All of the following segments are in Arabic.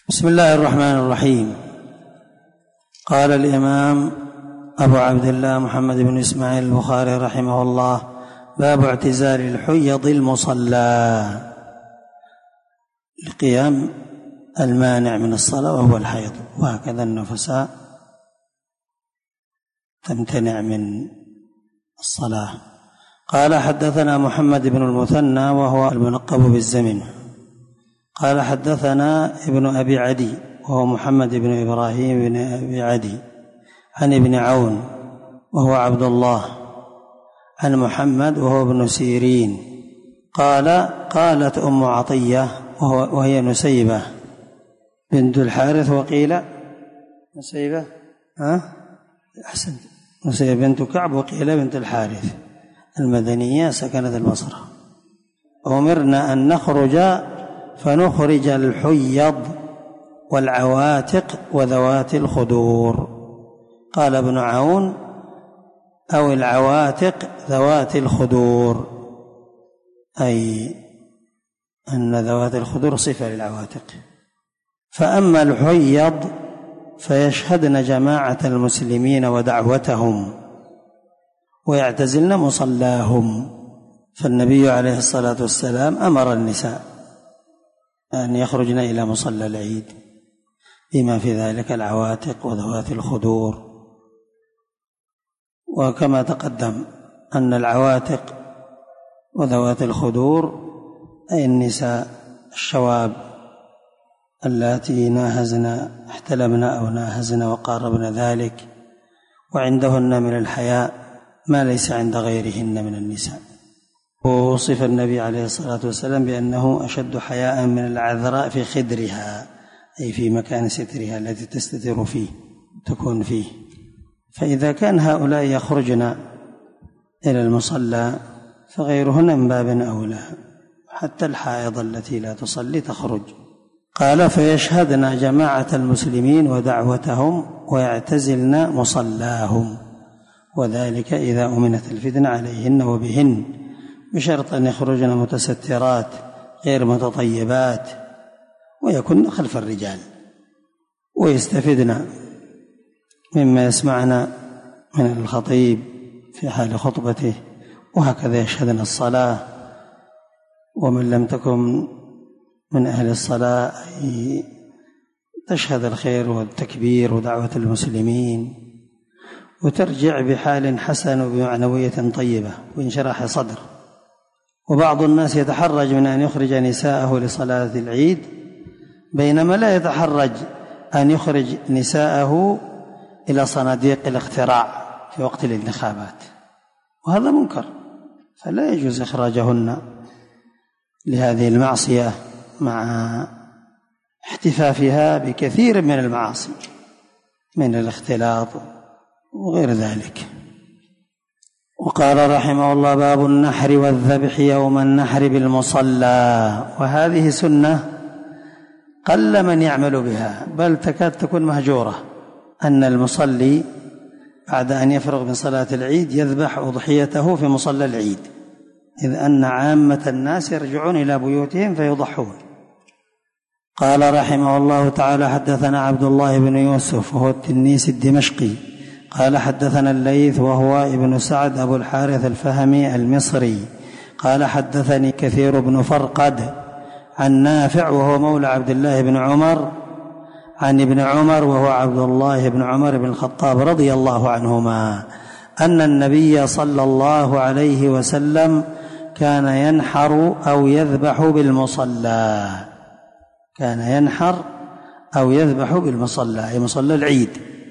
بسم الله الرحمن الرحيم. قال الإمام أبو عبد الله محمد بن إسماعيل البخاري رحمه الله: باب اعتزال الحيض المصلى، لقيام المانع من الصلاة وهو الحيض، وهكذا النفساء تمتنع من الصلاة. قال: حدثنا محمد بن المثنى وهو الملقب بالزمن، قال: حدثنا ابن أبي عدي وهو محمد بن إبراهيم بن أبي عدي عن ابن عون وهو عبد الله عن محمد وهو ابن سيرين قال: قالت أم عطية وهي نسيبة بنت الحارث، وقيل نسيبة أحسنت نسيبة بنت كعب، وقيل بنت الحارث، المدنية، سكنت البصرة: أمرنا أن نخرج فنخرج الحيض والعواتق وذوات الخدور. قال ابن عون: أو العواتق ذوات الخدور، أي أن ذوات الخدور صفة للعواتق. فأما الحيض فيشهدن جماعة المسلمين ودعوتهم ويعتزلن مصلاهم، فالنبي عليه الصلاة والسلام أمر النساء أن يخرجن إلى مصلى العيد، بما في ذلك العواتق وذوات الخدور. وكما تقدم أن العواتق وذوات الخدور أي النساء الشواب اللاتي ناهزن احتلمن أو ناهزن وقاربن ذلك، وعندهن من الحياء ما ليس عند غيرهن من النساء. ووصف النبي عليه الصلاة والسلام بأنه أشد حياء من العذراء في خدرها، أي في مكان سترها التي تستتر فيه تكون فيه. فإذا كان هؤلاء يخرجن إلى المصلى فغيرهن من باب أولى، حتى الحائض التي لا تصلي تخرج. قال: فيشهدن جماعة المسلمين ودعوتهم ويعتزلن مصلاهم، وذلك إذا أمنت الفتنة عليهن وبهن، بشرط أن يخرجن متسترات غير متطيبات، ويكن خلف الرجال، ويستفدن مما يسمعن من الخطيب في حال خطبته، وهكذا يشهدن الصلاة. ومن لم تكن من أهل الصلاة تشهد الخير والتكبير ودعوة المسلمين، وترجع بحال حسن وبمعنوية طيبة وانشراح صدر. وبعض الناس يتحرج من أن يخرج نساءه لصلاة العيد، بينما لا يتحرج أن يخرج نساءه إلى صناديق الاقتراع في وقت الانتخابات، وهذا منكر، فلا يجوز إخراجهن لهذه المعصية مع احتفافها بكثير من المعاصي من الاختلاط وغير ذلك. وقال رحمه الله: باب النحر والذبح يوم النحر بالمصلى. وهذه سنة قل من يعمل بها، بل تكاد تكون مهجورة، أن المصلي بعد أن يفرغ من صلاة العيد يذبح أضحيته في مصلى العيد، إذ أن عامة الناس يرجعون إلى بيوتهم فيضحون. قال رحمه الله تعالى: حدثنا عبد الله بن يوسف وهو التنيسي الدمشقي قال: حدثنا الليث وهو ابن سعد أبو الحارث الفهمي المصري قال: حدثني كثير بن فرقد عن نافع وهو مولى عبد الله بن عمر عن ابن عمر وهو عبد الله بن عمر بن الخطاب رضي الله عنهما أن النبي صلى الله عليه وسلم كان ينحر أو يذبح بالمصلى، كان ينحر أو يذبح بالمصلى، أي مصلى العيد.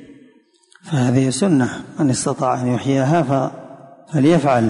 فهذه سنة، من استطاع أن يحييها فليفعل.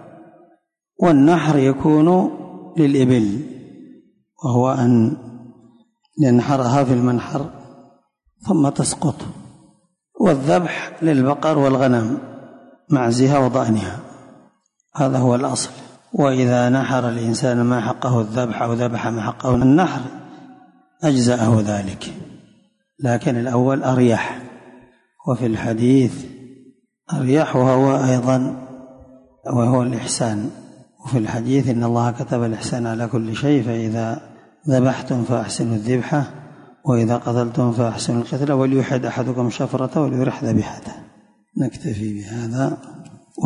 والنحر يكون للإبل، وهو أن ينحرها في المنحر ثم تسقط. والذبح للبقر والغنم، معزها وضأنها، هذا هو الأصل. وإذا نحر الإنسان ما حقه الذبح أو ذبح ما حقه النحر أجزأه ذلك، لكن الأول أريح. وفي الحديث أريح وهو أيضا وهو الإحسان. وفي الحديث: إن الله كتب الإحسان على كل شيء، فإذا ذبحتم فأحسنوا الذبحة وإذا قتلتم فأحسنوا القتل وليحد أحدكم شفرة وليرح ذبيحته. نكتفي بهذا.